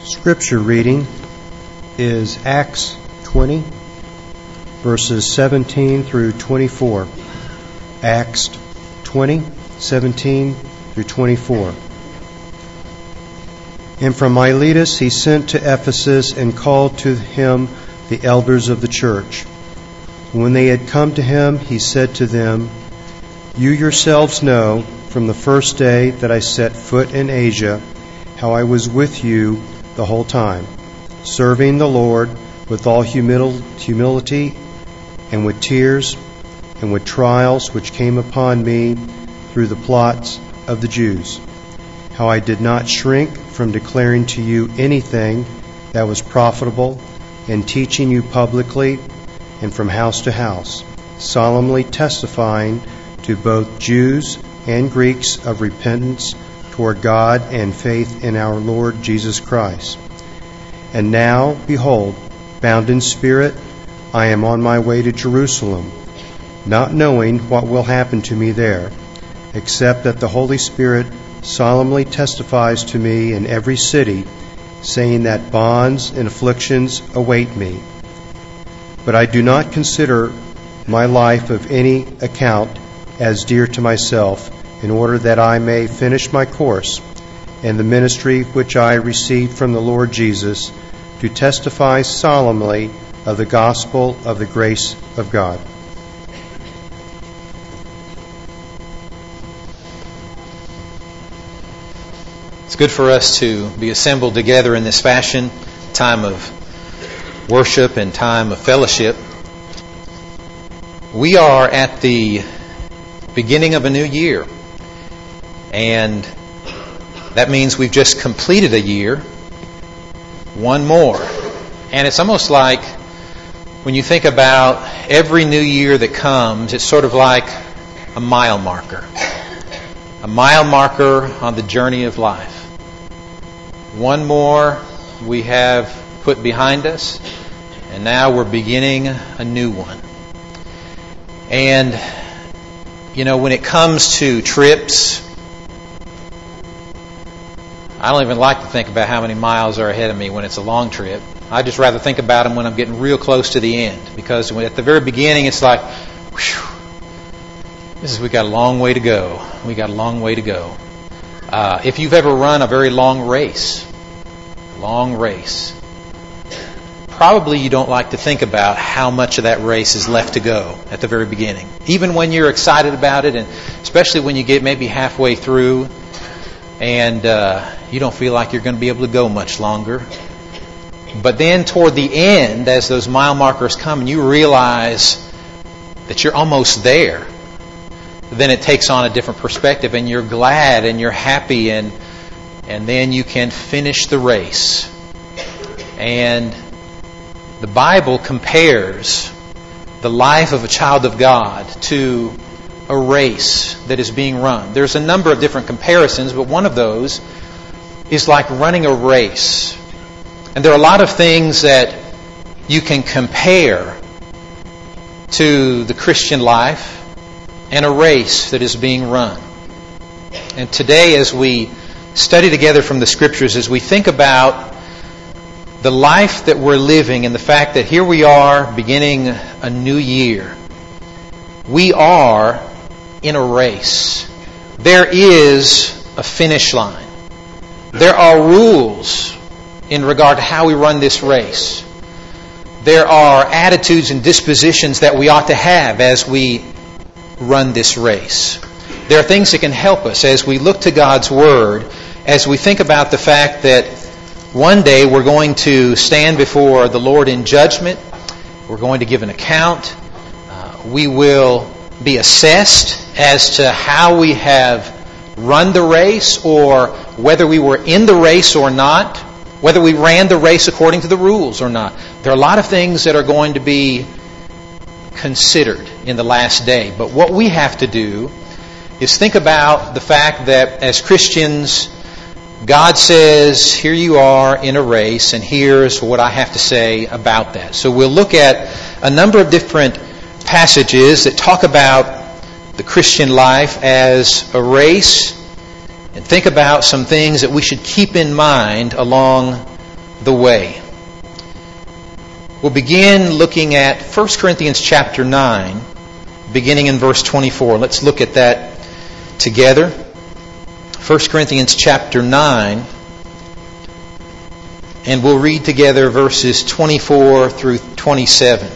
Scripture reading is Acts 20, verses 17 through 24. Acts 20, 17 through 24. And from Miletus he sent to Ephesus and called to him the elders of the church. When they had come to him, he said to them, "You yourselves know from the first day that I set foot in Asia how I was with you the whole time, serving the Lord with all humility and with tears and with trials which came upon me through the plots of the Jews. How I did not shrink from declaring to you anything that was profitable and teaching you publicly and from house to house, solemnly testifying to both Jews and Greeks of repentance toward God and faith in our Lord Jesus Christ. And now, behold, bound in spirit, I am on my way to Jerusalem, not knowing what will happen to me there, except that the Holy Spirit solemnly testifies to me in every city, saying that bonds and afflictions await me. But I do not consider my life of any account as dear to myself, in order that I may finish my course and the ministry which I received from the Lord Jesus, to testify solemnly of the gospel of the grace of God." It's good for us to be assembled together in this fashion, time of worship and time of fellowship. We are at the beginning of a new year, and that means we've just completed a year, one more. And it's almost like when you think about every new year that comes, it's sort of like a mile marker on the journey of life. One more we have put behind us, and now we're beginning a new one. And, when it comes to trips, I don't even like to think about how many miles are ahead of me when it's a long trip. I just rather think about them when I'm getting real close to the end, because at the very beginning it's like, whew, we got a long way to go. If you've ever run a very long race, probably you don't like to think about how much of that race is left to go at the very beginning. Even when you're excited about it, and especially when you get maybe halfway through and you don't feel like you're going to be able to go much longer. But then toward the end, as those mile markers come and you realize that you're almost there, then it takes on a different perspective, and you're glad and you're happy, and then you can finish the race. And the Bible compares the life of a child of God to a race that is being run. There's a number of different comparisons, but one of those is like running a race. And there are a lot of things that you can compare to the Christian life and a race that is being run. And today, as we study together from the Scriptures, as we think about the life that we're living and the fact that here we are beginning a new year, we are in a race. There is a finish line. There are rules in regard to how we run this race. There are attitudes and dispositions that we ought to have as we run this race. There are things that can help us as we look to God's Word, as we think about the fact that one day we're going to stand before the Lord in judgment. We're going to give an account. We will be assessed as to how we have run the race, or whether we were in the race or not, whether we ran the race according to the rules or not. There are a lot of things that are going to be considered in the last day. But what we have to do is think about the fact that as Christians, God says, here you are in a race, and here's what I have to say about that. So we'll look at a number of different passages that talk about the Christian life as a race, and think about some things that we should keep in mind along the way. We'll begin looking at 1 Corinthians chapter 9, beginning in verse 24. Let's look at that together. 1 Corinthians chapter 9, and we'll read together verses 24 through 27.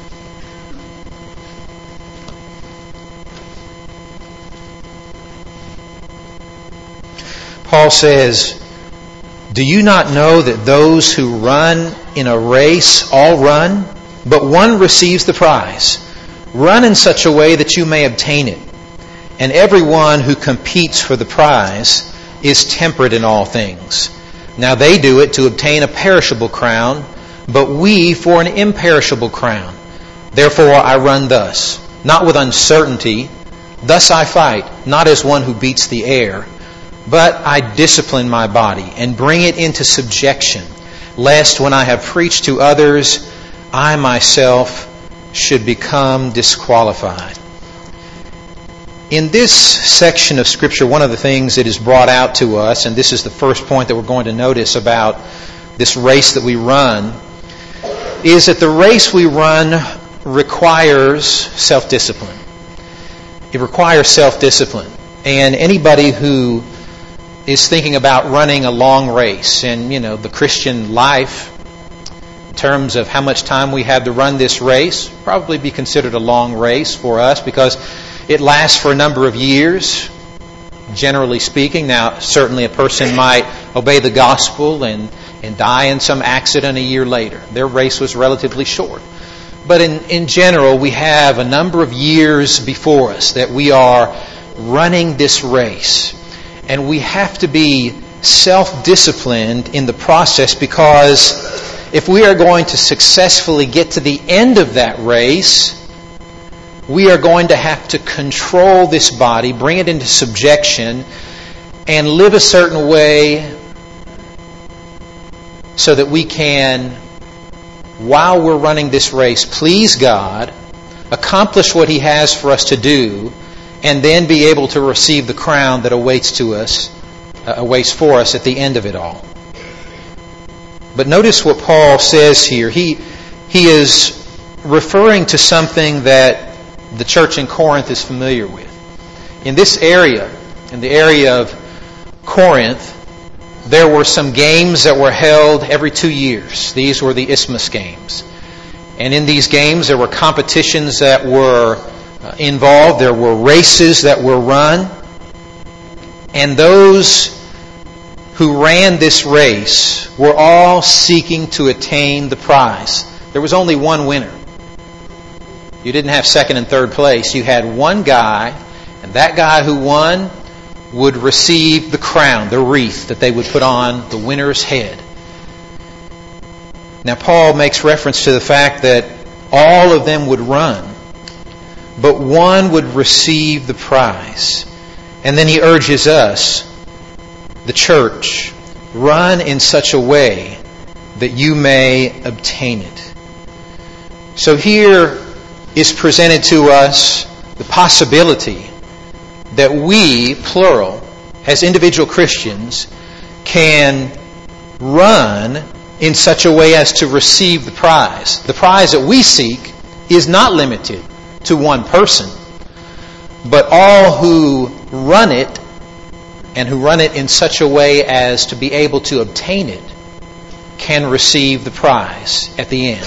Paul says, "Do you not know that those who run in a race all run, but one receives the prize? Run in such a way that you may obtain it. And everyone who competes for the prize is temperate in all things. Now they do it to obtain a perishable crown, but we for an imperishable crown. Therefore I run thus, not with uncertainty. Thus I fight, not as one who beats the air, but I discipline my body and bring it into subjection, lest when I have preached to others, I myself should become disqualified." In this section of Scripture, one of the things that is brought out to us, and this is the first point that we're going to notice about this race that we run, is that the race we run requires self-discipline. It requires self-discipline. And anybody who is thinking about running a long race, and the Christian life, in terms of how much time we have to run this race, probably be considered a long race for us because it lasts for a number of years, generally speaking. Now, certainly a person might obey the gospel and die in some accident a year later. Their race was relatively short. But in general, we have a number of years before us that we are running this race. And we have to be self-disciplined in the process, because if we are going to successfully get to the end of that race, we are going to have to control this body, bring it into subjection, and live a certain way so that we can, while we're running this race, please God, accomplish what He has for us to do, and then be able to receive the crown that awaits for us at the end of it all. But notice what Paul says here. He is referring to something that the church in Corinth is familiar with. In this area, in the area of Corinth, there were some games that were held every 2 years. These were the Isthmus Games. And in these games there were competitions that were involved. There were races that were run. And those who ran this race were all seeking to attain the prize. There was only one winner. You didn't have second and third place. You had one guy, and that guy who won would receive the crown, the wreath that they would put on the winner's head. Now Paul makes reference to the fact that all of them would run, but one would receive the prize. And then he urges us, the church, run in such a way that you may obtain it. So here is presented to us the possibility that we, plural, as individual Christians, can run in such a way as to receive the prize. The prize that we seek is not limited to one person, but all who run it, and who run it in such a way as to be able to obtain it, can receive the prize at the end.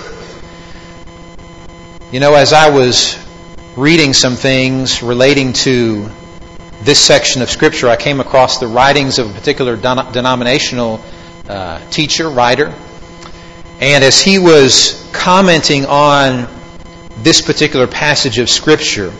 As I was reading some things relating to this section of Scripture, I came across the writings of a particular denominational teacher, writer. And as he was commenting on this particular passage of Scripture,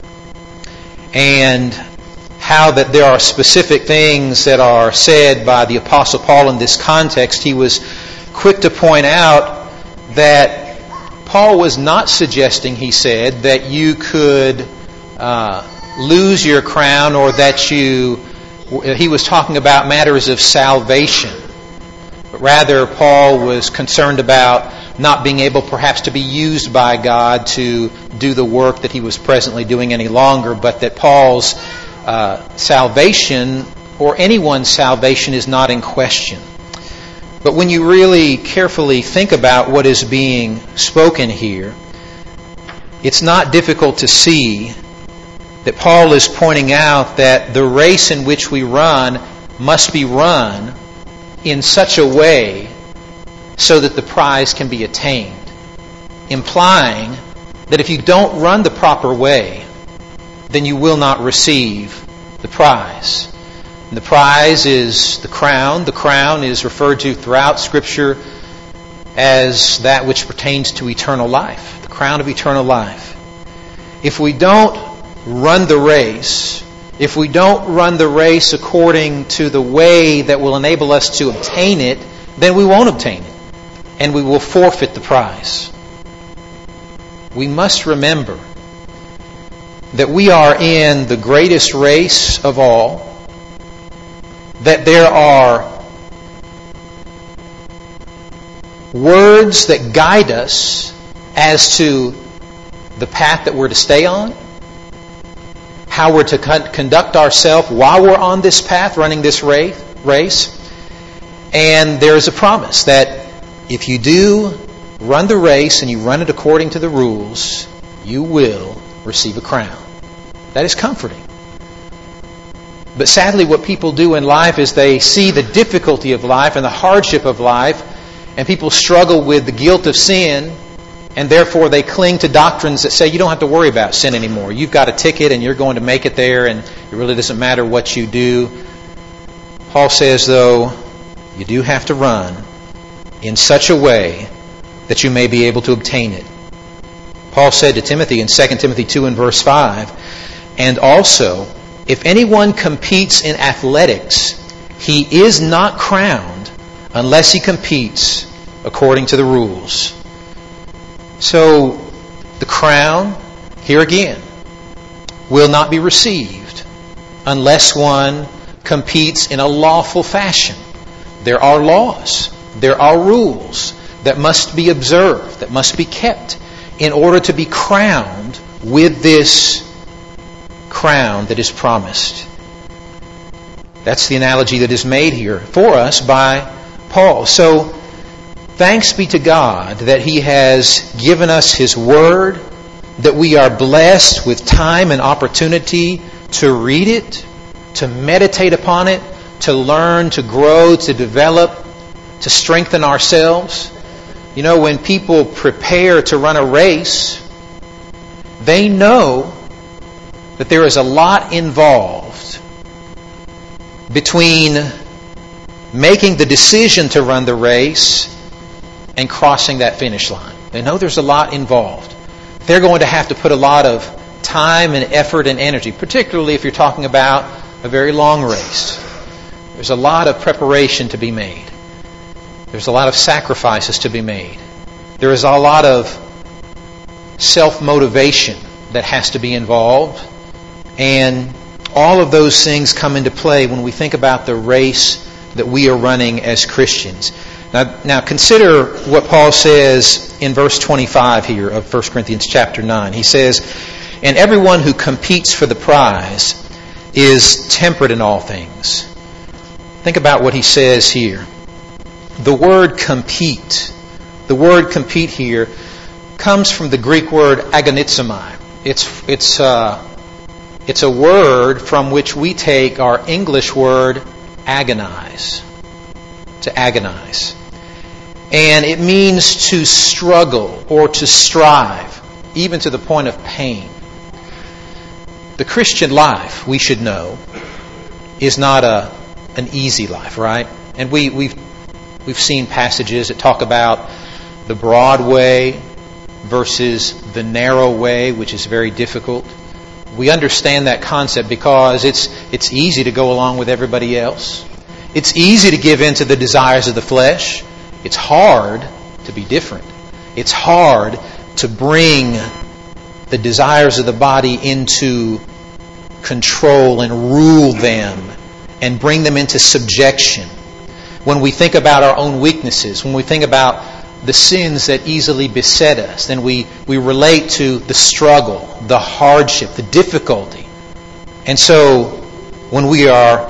and how that there are specific things that are said by the Apostle Paul in this context, he was quick to point out that Paul was not suggesting, he said, that you could lose your crown, or that he was talking about matters of salvation. But rather, Paul was concerned about not being able perhaps to be used by God to do the work that he was presently doing any longer, but that Paul's salvation, or anyone's salvation, is not in question. But when you really carefully think about what is being spoken here, it's not difficult to see that Paul is pointing out that the race in which we run must be run in such a way so that the prize can be attained, implying that if you don't run the proper way, then you will not receive the prize. And the prize is the crown. The crown is referred to throughout Scripture as that which pertains to eternal life, the crown of eternal life. If we don't run the race, if we don't run the race according to the way that will enable us to obtain it, then we won't obtain it, and we will forfeit the prize. We must remember that we are in the greatest race of all, that there are words that guide us as to the path that we're to stay on, how we're to conduct ourselves while we're on this path, running this race. And there is a promise that if you do run the race and you run it according to the rules, you will receive a crown. That is comforting. But sadly, what people do in life is they see the difficulty of life and the hardship of life, and people struggle with the guilt of sin, and therefore they cling to doctrines that say you don't have to worry about sin anymore. You've got a ticket and you're going to make it there, and it really doesn't matter what you do. Paul says, though, you do have to run in such a way that you may be able to obtain it. Paul said to Timothy in 2 Timothy 2 and verse 5, and also, if anyone competes in athletics, he is not crowned unless he competes according to the rules. So, the crown, here again, will not be received unless one competes in a lawful fashion. There are laws, there are rules that must be observed, that must be kept in order to be crowned with this crown that is promised. That's the analogy that is made here for us by Paul. So, thanks be to God that He has given us His Word, that we are blessed with time and opportunity to read it, to meditate upon it, to learn, to grow, to develop, to strengthen ourselves. You know, when people prepare to run a race, they know that there is a lot involved between making the decision to run the race and crossing that finish line. They know there's a lot involved. They're going to have to put a lot of time and effort and energy, particularly if you're talking about a very long race. There's a lot of preparation to be made. There's a lot of sacrifices to be made. There is a lot of self-motivation that has to be involved. And all of those things come into play when we think about the race that we are running as Christians. Now consider what Paul says in verse 25 here of 1 Corinthians chapter 9. He says, and everyone who competes for the prize is temperate in all things. Think about what he says here. The word compete here comes from the Greek word agonizomai. It's a word from which we take our English word agonize. To agonize. And it means to struggle or to strive, even to the point of pain. The Christian life, we should know, is not an easy life, right? And we've seen passages that talk about the broad way versus the narrow way, which is very difficult. We understand that concept because it's easy to go along with everybody else. It's easy to give in to the desires of the flesh. It's hard to be different. It's hard to bring the desires of the body into control and rule them and bring them into subjection. When we think about our own weaknesses, when we think about the sins that easily beset us, then we relate to the struggle, the hardship, the difficulty. And so when we are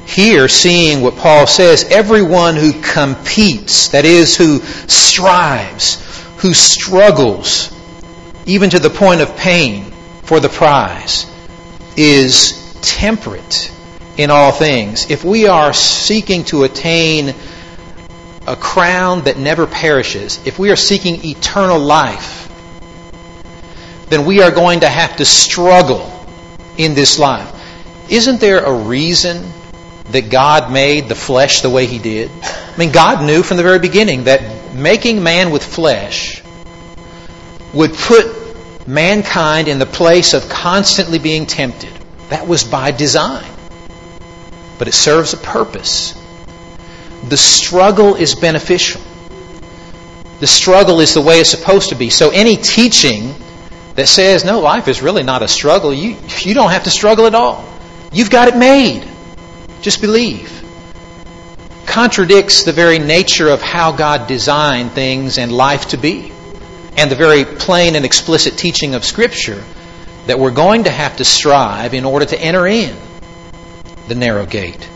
here seeing what Paul says, everyone who competes, that is, who strives, who struggles, even to the point of pain for the prize, is temperate in all things. If we are seeking to attain a crown that never perishes, if we are seeking eternal life, then we are going to have to struggle in this life. Isn't there a reason that God made the flesh the way He did? I mean, God knew from the very beginning that making man with flesh would put mankind in the place of constantly being tempted. That was by design. But it serves a purpose. The struggle is beneficial. The struggle is the way it's supposed to be. So any teaching that says, no, life is really not a struggle, you don't have to struggle at all. You've got it made. Just believe. Contradicts the very nature of how God designed things and life to be. And the very plain and explicit teaching of Scripture that we're going to have to strive in order to enter in the narrow gate.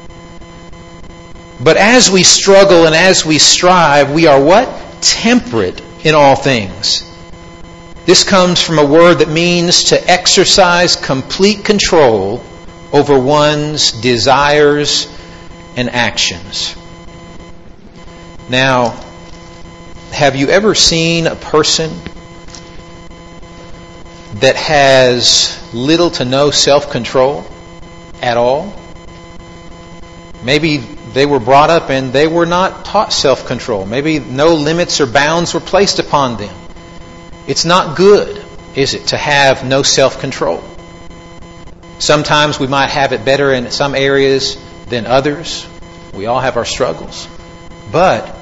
But as we struggle and as we strive, we are what? Temperate in all things. This comes from a word that means to exercise complete control over one's desires and actions. Now, have you ever seen a person that has little to no self-control at all? Maybe they were brought up and they were not taught self-control. Maybe no limits or bounds were placed upon them. It's not good, is it, to have no self-control? Sometimes we might have it better in some areas than others. We all have our struggles. But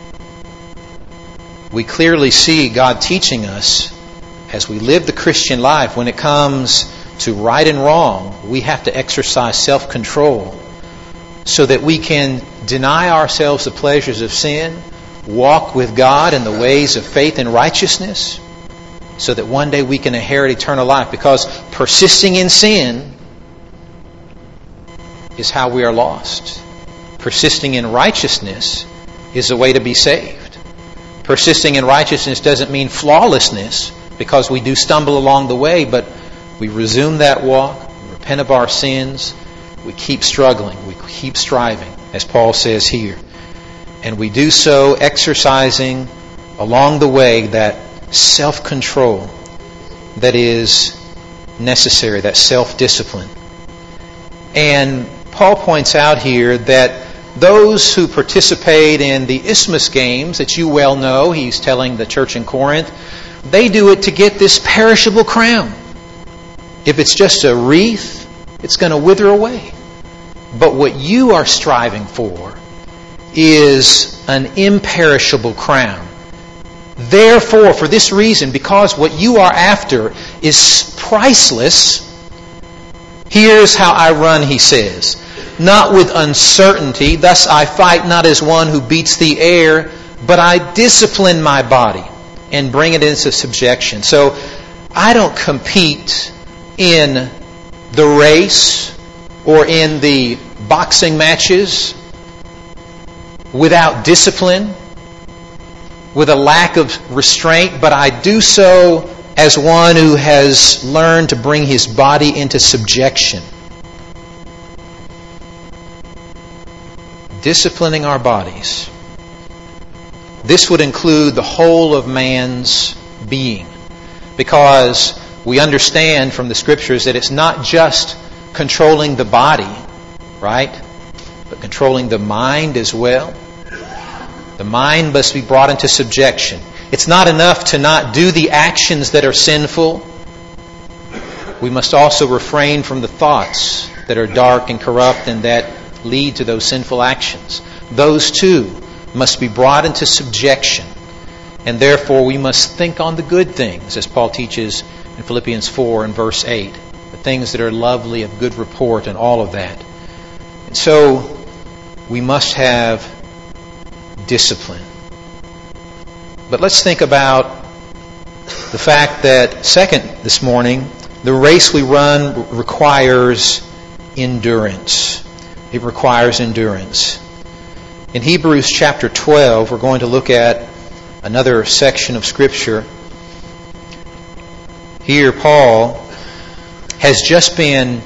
we clearly see God teaching us as we live the Christian life, when it comes to right and wrong, we have to exercise self-control so that we can deny ourselves the pleasures of sin, walk with God in the ways of faith and righteousness, so that one day we can inherit eternal life. Because persisting in sin is how we are lost. Persisting in righteousness is the way to be saved. Persisting in righteousness doesn't mean flawlessness, because we do stumble along the way, but we resume that walk, we repent of our sins, we keep struggling, we keep striving, as Paul says here. And we do so exercising along the way that self-control that is necessary, that self-discipline. And Paul points out here that those who participate in the Isthmus Games, that you well know, he's telling the church in Corinth, they do it to get this perishable crown. If it's just a wreath, it's going to wither away. But what you are striving for is an imperishable crown. Therefore, for this reason, because what you are after is priceless, here's how I run, he says. Not with uncertainty, thus I fight not as one who beats the air, but I discipline my body and bring it into subjection. So I don't compete in the race or in the boxing matches without discipline, with a lack of restraint, but I do so as one who has learned to bring his body into subjection. Disciplining our bodies. This would include the whole of man's being, because we understand from the Scriptures that it's not just controlling the body, right? But controlling the mind as well. The mind must be brought into subjection. It's not enough to not do the actions that are sinful. We must also refrain from the thoughts that are dark and corrupt and that lead to those sinful actions. Those too must be brought into subjection. And therefore we must think on the good things, as Paul teaches in Philippians 4 and verse 8. The things that are lovely, of good report, and all of that. And so we must have discipline. But let's think about the fact that, second, this morning, the race we run requires endurance. It requires endurance. In Hebrews chapter 12, we're going to look at another section of Scripture. Here, Paul has just been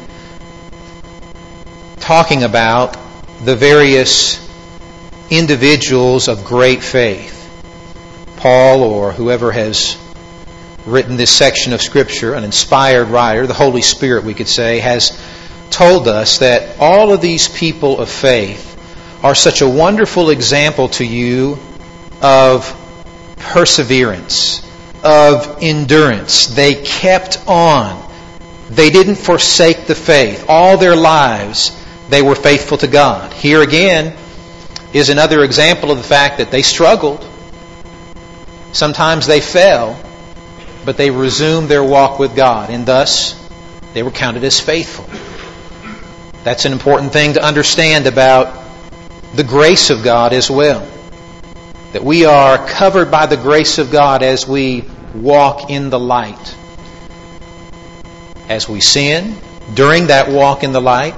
talking about the various individuals of great faith. Paul, or whoever has written this section of Scripture, an inspired writer, the Holy Spirit, we could say, has told us that all of these people of faith are such a wonderful example to you of perseverance, of endurance. They kept on. They didn't forsake the faith. All their lives, they were faithful to God. Here again is another example of the fact that they struggled. Sometimes they fell, but they resumed their walk with God, and thus they were counted as faithful. That's an important thing to understand about the grace of God as well. That we are covered by the grace of God as we walk in the light. As we sin, during that walk in the light,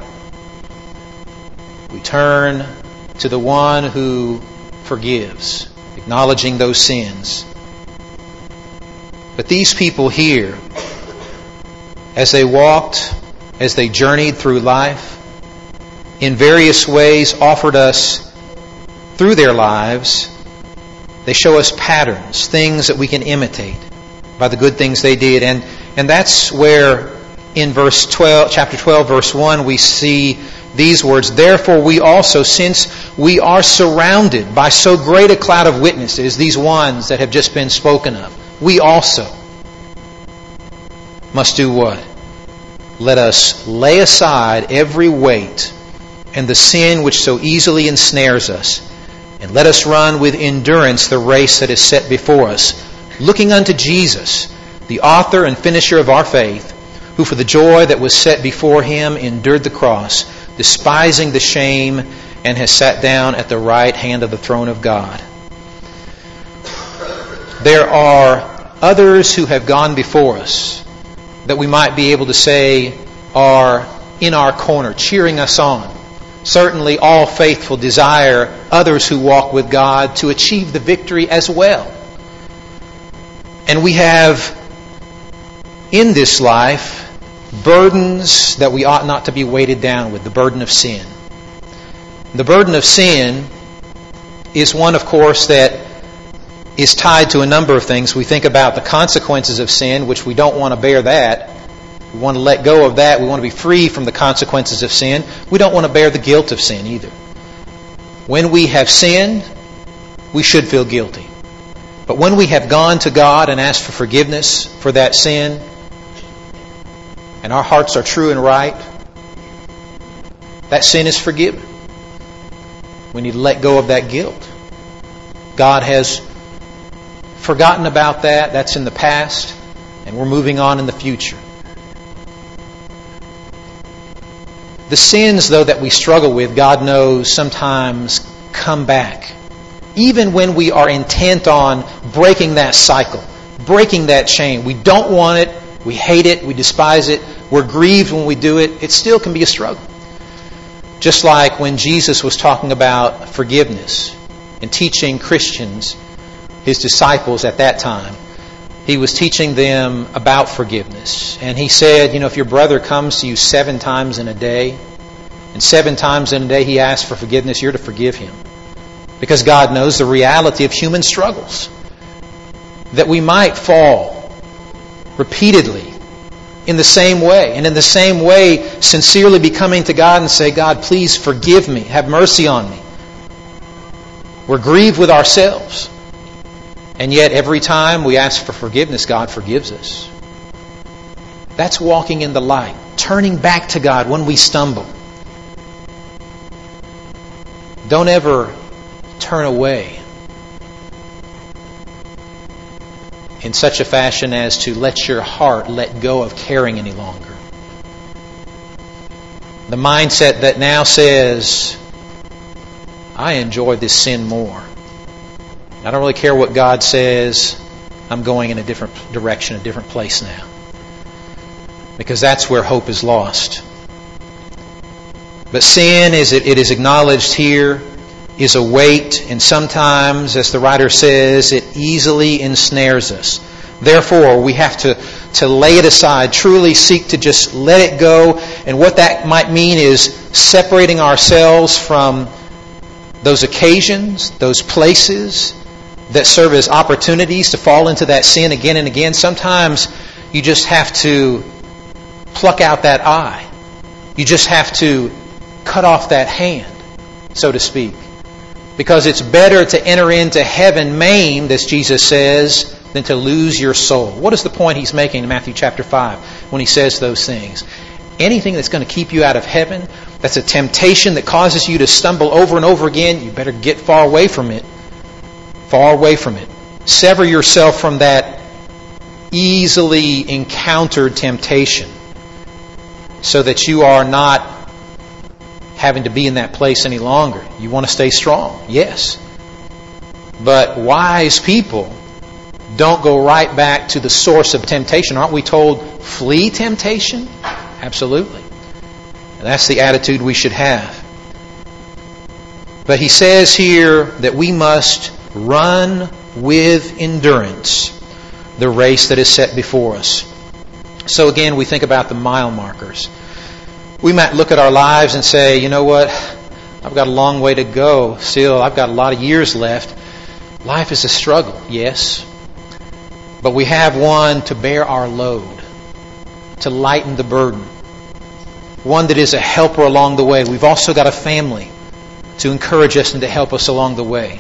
we turn to the one who forgives, acknowledging those sins. But these people here, as they walked, as they journeyed through life, in various ways offered us, through their lives, they show us patterns, things that we can imitate by the good things they did. And that's where in chapter 12, verse 1, we see these words, "Therefore we also, since we are surrounded by so great a cloud of witnesses," these ones that have just been spoken of, we also must do what? Let us lay aside every weight and the sin which so easily ensnares us, and let us run with endurance the race that is set before us, looking unto Jesus, the author and finisher of our faith, who for the joy that was set before Him endured the cross, despising the shame, and has sat down at the right hand of the throne of God. There are others who have gone before us that we might be able to say are in our corner, cheering us on. Certainly all faithful desire others who walk with God to achieve the victory as well. And we have in this life burdens that we ought not to be weighted down with, the burden of sin. The burden of sin is one, of course, that is tied to a number of things. We think about the consequences of sin, which we don't want to bear that. We want to let go of that. We want to be free from the consequences of sin. We don't want to bear the guilt of sin either. When we have sinned, we should feel guilty. But when we have gone to God and asked for forgiveness for that sin, and our hearts are true and right, that sin is forgiven. We need to let go of that guilt. God has forgotten about that. That's in the past, and we're moving on in the future. The sins, though, that we struggle with, God knows sometimes come back. Even when we are intent on breaking that cycle, breaking that chain. We don't want it, we hate it, we despise it, we're grieved when we do it. It still can be a struggle. Just like when Jesus was talking about forgiveness and teaching Christians, His disciples at that time, He was teaching them about forgiveness. And He said, if your brother comes to you 7 times in a day, and 7 times in a day he asks for forgiveness, you're to forgive him. Because God knows the reality of human struggles. That we might fall repeatedly in the same way. And in the same way, sincerely be coming to God and say, God, please forgive me. Have mercy on me. We're grieved with ourselves. And yet every time we ask for forgiveness, God forgives us. That's walking in the light. Turning back to God when we stumble. Don't ever turn away in such a fashion as to let your heart let go of caring any longer. The mindset that now says, I enjoy this sin more. I don't really care what God says. I'm going in a different direction, a different place now. Because that's where hope is lost. But sin, as it is acknowledged here, is a weight, and sometimes, as the writer says, it easily ensnares us. Therefore, we have to lay it aside, truly seek to just let it go. And what that might mean is separating ourselves from those occasions, those places that serve as opportunities to fall into that sin again and again. Sometimes you just have to pluck out that eye. You just have to cut off that hand, so to speak. Because it's better to enter into heaven maimed, as Jesus says, than to lose your soul. What is the point he's making in Matthew chapter 5 when he says those things? Anything that's going to keep you out of heaven, that's a temptation that causes you to stumble over and over again, you better get far away from it. Far away from it. Sever yourself from that easily encountered temptation so that you are not having to be in that place any longer. You want to stay strong, yes. But wise people don't go right back to the source of temptation. Aren't we told, flee temptation? Absolutely. And that's the attitude we should have. But he says here that we must run with endurance the race that is set before us. So again, we think about the mile markers. We might look at our lives and say, you know what, I've got a long way to go still. I've got a lot of years left. Life is a struggle, yes. But we have one to bear our load, to lighten the burden. One that is a helper along the way. We've also got a family to encourage us and to help us along the way.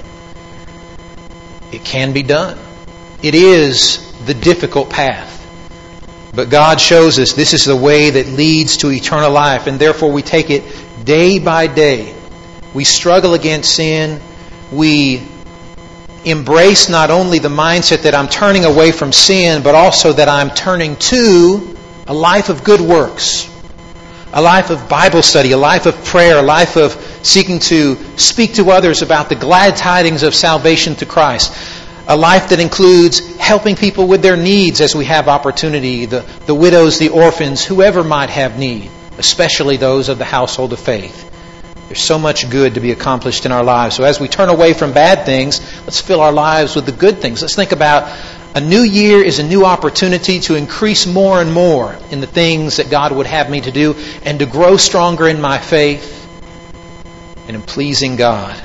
It can be done. It is the difficult path. But God shows us this is the way that leads to eternal life, and therefore we take it day by day. We struggle against sin. We embrace not only the mindset that I'm turning away from sin, but also that I'm turning to a life of good works, a life of Bible study, a life of prayer, a life of seeking to speak to others about the glad tidings of salvation through Christ. A life that includes helping people with their needs as we have opportunity, the widows, the orphans, whoever might have need, especially those of the household of faith. There's so much good to be accomplished in our lives. So as we turn away from bad things, let's fill our lives with the good things. Let's think about a new year is a new opportunity to increase more and more in the things that God would have me to do and to grow stronger in my faith and in pleasing God.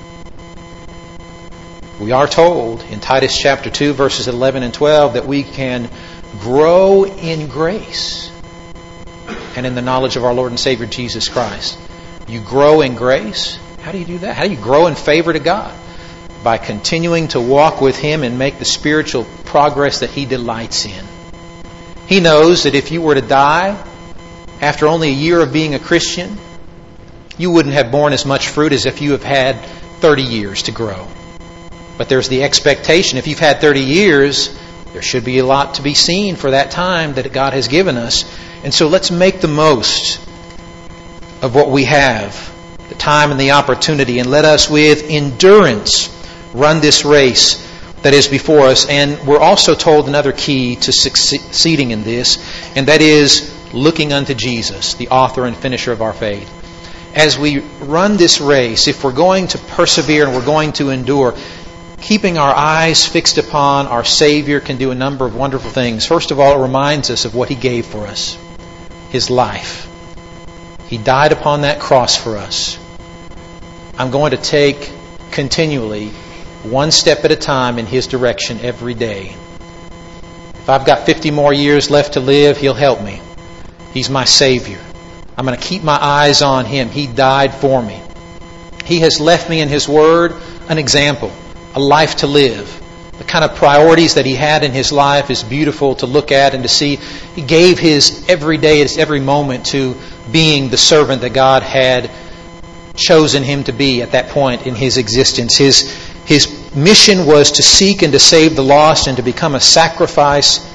We are told in Titus chapter 2, verses 11 and 12, that we can grow in grace and in the knowledge of our Lord and Savior Jesus Christ. You grow in grace. How do you do that? How do you grow in favor to God? By continuing to walk with Him and make the spiritual progress that He delights in. He knows that if you were to die after only a year of being a Christian, you wouldn't have borne as much fruit as if you have had 30 years to grow. But there's the expectation. If you've had 30 years, there should be a lot to be seen for that time that God has given us. And so let's make the most of what we have, the time and the opportunity, and let us with endurance run this race that is before us. And we're also told another key to succeeding in this, and that is looking unto Jesus, the author and finisher of our faith. As we run this race, if we're going to persevere and we're going to endure, keeping our eyes fixed upon our Savior can do a number of wonderful things. First of all, it reminds us of what He gave for us, His life. He died upon that cross for us. I'm going to take continually one step at a time in His direction every day. If I've got 50 more years left to live, He'll help me. He's my Savior. I'm going to keep my eyes on Him. He died for me. He has left me in His Word an example, a life to live. The kind of priorities that He had in His life is beautiful to look at and to see. He gave His every day, His every moment to being the servant that God had chosen Him to be at that point in His existence. His mission was to seek and to save the lost and to become a sacrifice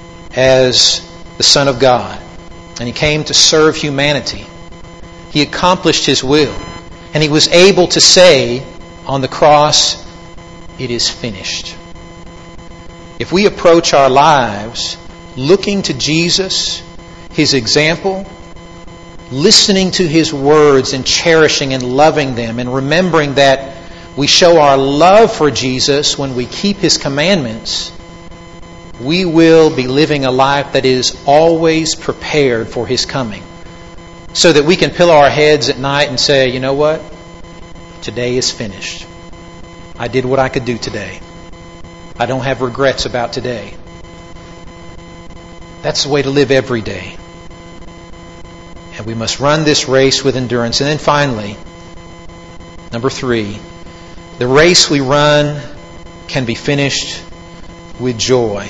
as the Son of God. And He came to serve humanity. He accomplished His will. And He was able to say on the cross, "It is finished." If we approach our lives looking to Jesus, His example, listening to His words and cherishing and loving them and remembering that we show our love for Jesus when we keep His commandments, we will be living a life that is always prepared for His coming. So that we can pillow our heads at night and say, you know what? Today is finished. I did what I could do today. I don't have regrets about today. That's the way to live every day. And we must run this race with endurance. And then finally, number 3, the race we run can be finished with joy.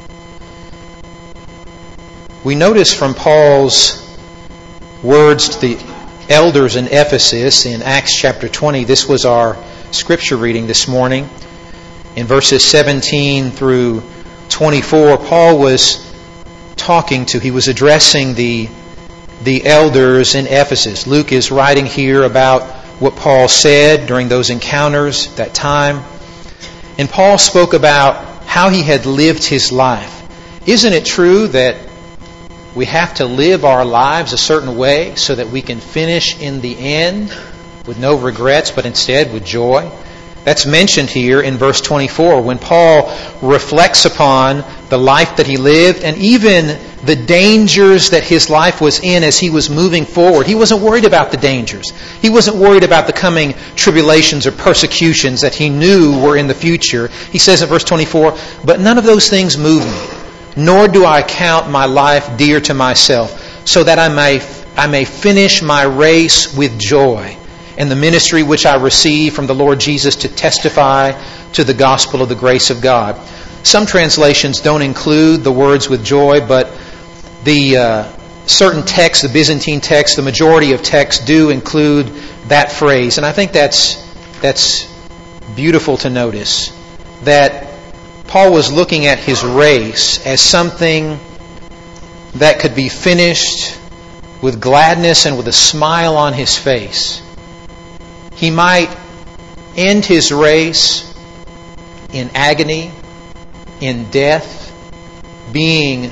We notice from Paul's words to the elders in Ephesus in Acts chapter 20, this was our scripture reading this morning. In verses 17 through 24, Paul was he was addressing the elders in Ephesus. Luke is writing here about what Paul said during those encounters, that time. And Paul spoke about how he had lived his life. Isn't it true that we have to live our lives a certain way so that we can finish in the end with no regrets, but instead with joy? That's mentioned here in verse 24 when Paul reflects upon the life that he lived and even the dangers that his life was in as he was moving forward. He wasn't worried about the dangers. He wasn't worried about the coming tribulations or persecutions that he knew were in the future. He says in verse 24, "But none of those things move me, nor do I count my life dear to myself, so that I may finish my race with joy, and the ministry which I receive from the Lord Jesus to testify to the gospel of the grace of God." Some translations don't include the words with joy, but the certain texts, the Byzantine texts, the majority of texts do include that phrase. And I think that's beautiful to notice, that Paul was looking at his race as something that could be finished with gladness and with a smile on his face. He might end his race in agony, in death, being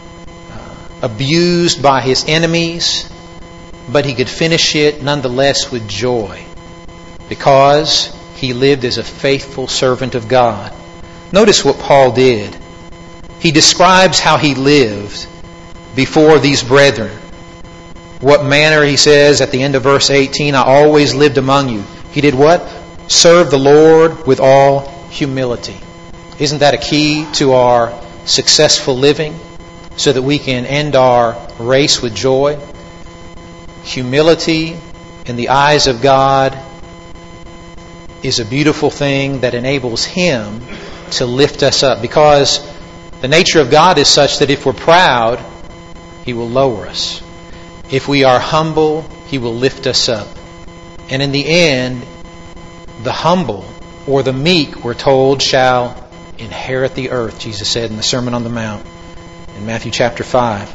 abused by his enemies, but he could finish it nonetheless with joy because he lived as a faithful servant of God. Notice what Paul did. He describes how he lived before these brethren. What manner, he says at the end of verse 18, "I always lived among you." He did what? Serve the Lord with all humility. Isn't that a key to our successful living so that we can end our race with joy? Humility in the eyes of God is a beautiful thing that enables Him to lift us up, because the nature of God is such that if we're proud, He will lower us. If we are humble, He will lift us up. And in the end, the humble or the meek, we're told, shall inherit the earth, Jesus said in the Sermon on the Mount in Matthew chapter 5.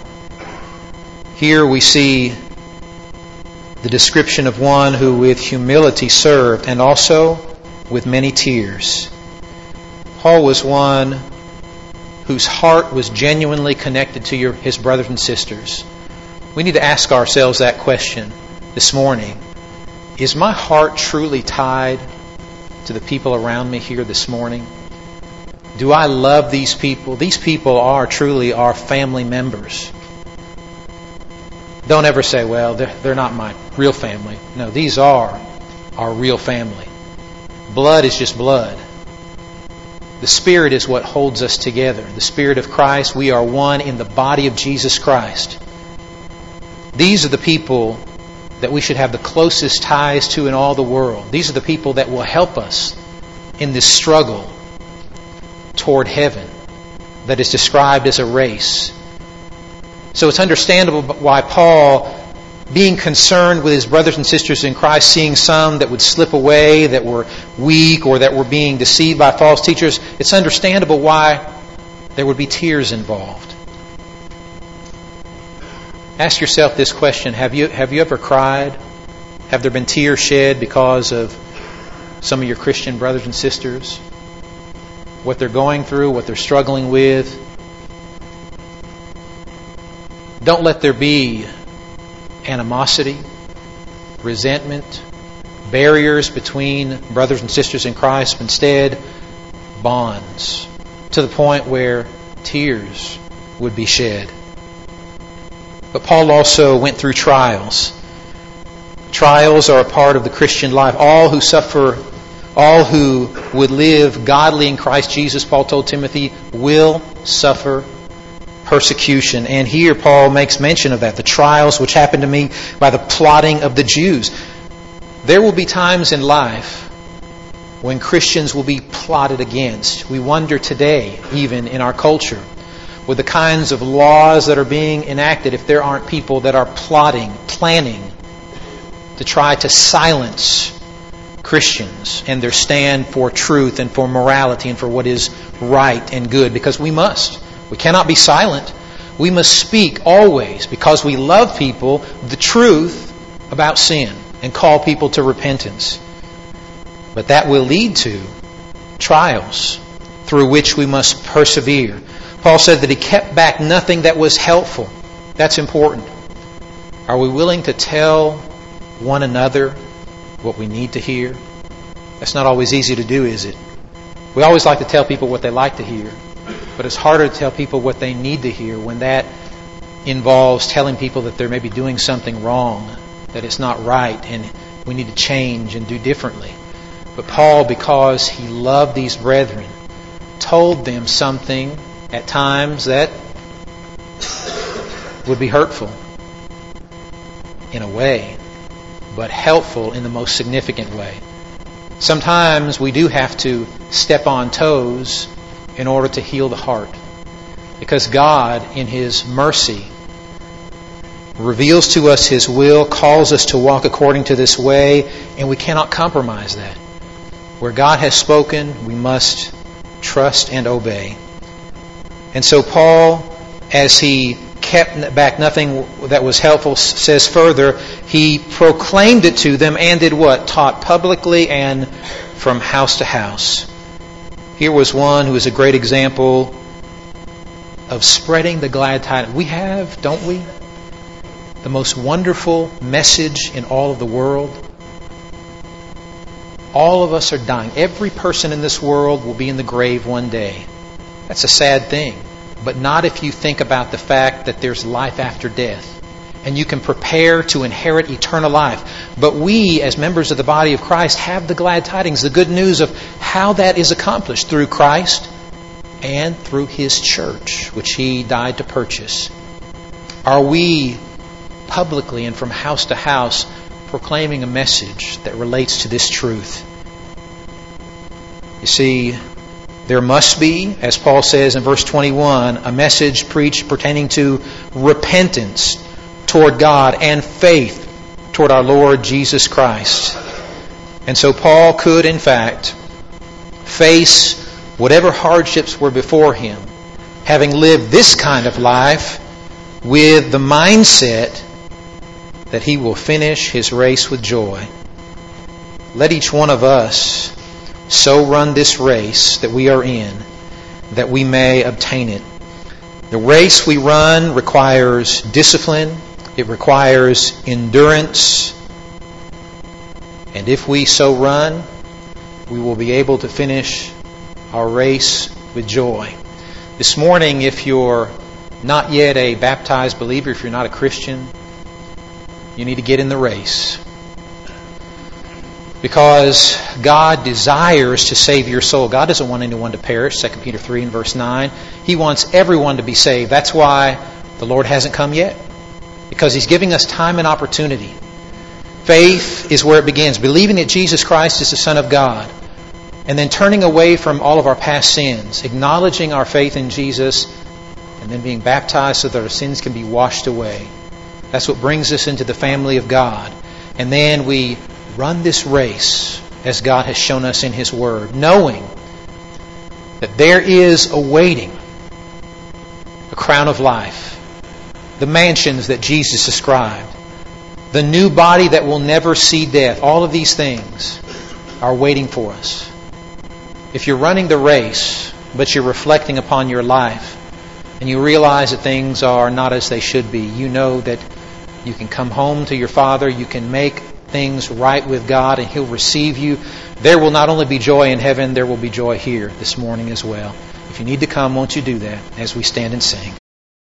Here we see the description of one who with humility served, and also with many tears. Paul was one whose heart was genuinely connected to his brothers and sisters. We need to ask ourselves that question this morning. Is my heart truly tied to the people around me here this morning? Do I love these people? These people are truly our family members. Don't ever say, well, they're not my real family. No, these are our real family. Blood is just blood. The Spirit is what holds us together. The Spirit of Christ, we are one in the body of Jesus Christ. These are the people that we should have the closest ties to in all the world. These are the people that will help us in this struggle toward heaven that is described as a race. So it's understandable why Paul, being concerned with his brothers and sisters in Christ, seeing some that would slip away, that were weak, or that were being deceived by false teachers, it's understandable why there would be tears involved. Ask yourself this question: Have you ever cried? Have there been tears shed because of some of your Christian brothers and sisters? What they're going through, what they're struggling with? Don't let there be animosity, resentment, barriers between brothers and sisters in Christ, but instead bonds, to the point where tears would be shed. But Paul also went through trials. Trials are a part of the Christian life. All who suffer, all who would live godly in Christ Jesus, Paul told Timothy, will suffer persecution. And here Paul makes mention of that, the trials which happened to me by the plotting of the Jews. There will be times in life when Christians will be plotted against. We wonder today, even in our culture, with the kinds of laws that are being enacted, if there aren't people that are plotting, planning to try to silence Christians and their stand for truth and for morality and for what is right and good. Because we must. We cannot be silent. We must speak always, because we love people, the truth about sin and call people to repentance. But that will lead to trials through which we must persevere. Paul said that he kept back nothing that was helpful. That's important. Are we willing to tell one another what we need to hear? That's not always easy to do, is it? We always like to tell people what they like to hear, but it's harder to tell people what they need to hear when that involves telling people that they're maybe doing something wrong, that it's not right, and we need to change and do differently. But Paul, because he loved these brethren, told them something at times that would be hurtful in a way, but helpful in the most significant way. Sometimes we do have to step on toes in order to heal the heart, because God, in His mercy, reveals to us His will, calls us to walk according to this way, and we cannot compromise that. Where God has spoken, we must trust and obey. And so Paul, as he kept back nothing that was helpful, says further, he proclaimed it to them and did what? Taught publicly and from house to house. Here was one who is a great example of spreading the glad tidings. We have, don't we, the most wonderful message in all of the world. All of us are dying. Every person in this world will be in the grave one day. That's a sad thing. But not if you think about the fact that there's life after death. And you can prepare to inherit eternal life. But we, as members of the body of Christ, have the glad tidings, the good news of how that is accomplished through Christ and through His church, which He died to purchase. Are we publicly and from house to house proclaiming a message that relates to this truth? You see, there must be, as Paul says in verse 21, a message preached pertaining to repentance toward God and faith toward our Lord Jesus Christ. And so Paul could, in fact, face whatever hardships were before him, having lived this kind of life with the mindset that he will finish his race with joy. Let each one of us so run this race that we are in, that we may obtain it. The race we run requires discipline. It requires endurance. And if we so run, we will be able to finish our race with joy. This morning, if you're not yet a baptized believer, if you're not a Christian, you need to get in the race. Because God desires to save your soul. God doesn't want anyone to perish, 2 Peter 3 and verse 9. He wants everyone to be saved. That's why the Lord hasn't come yet. Because He's giving us time and opportunity. Faith is where it begins. Believing that Jesus Christ is the Son of God. And then turning away from all of our past sins. Acknowledging our faith in Jesus. And then being baptized so that our sins can be washed away. That's what brings us into the family of God. And then we run this race as God has shown us in His Word, knowing that there is awaiting a crown of life, the mansions that Jesus described, the new body that will never see death. All of these things are waiting for us. If you're running the race, but you're reflecting upon your life, and you realize that things are not as they should be, you know that You can come home to your Father. You can make things right with God, and He'll receive you. There will not only be joy in heaven, there will be joy here this morning as well. If you need to come, won't you do that as we stand and sing?